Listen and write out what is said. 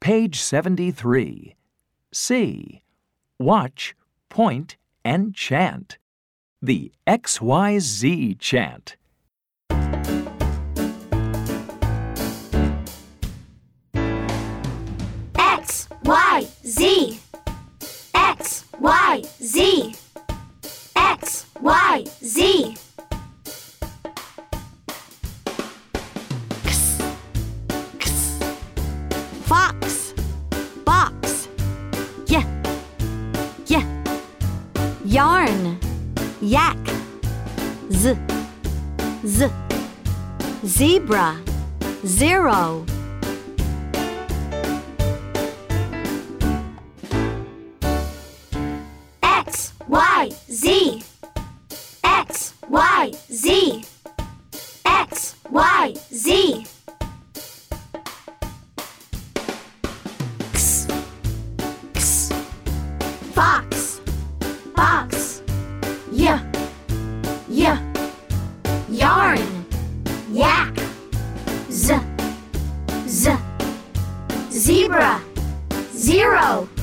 Page 73. C. Watch, point, and chant. The XYZ chant. X, Y, Z. X, Y, Z. X, Y, Z. X, X. Fox, box. Yeah, yeah. Yarn, yak. Z, z. Zebra, zero. X, Y, Z. X, Y, Z. X, Y, Z. X, X. Fox, box. Yeah, yeah. Yarn, yak. Z, z. Zebra, zero.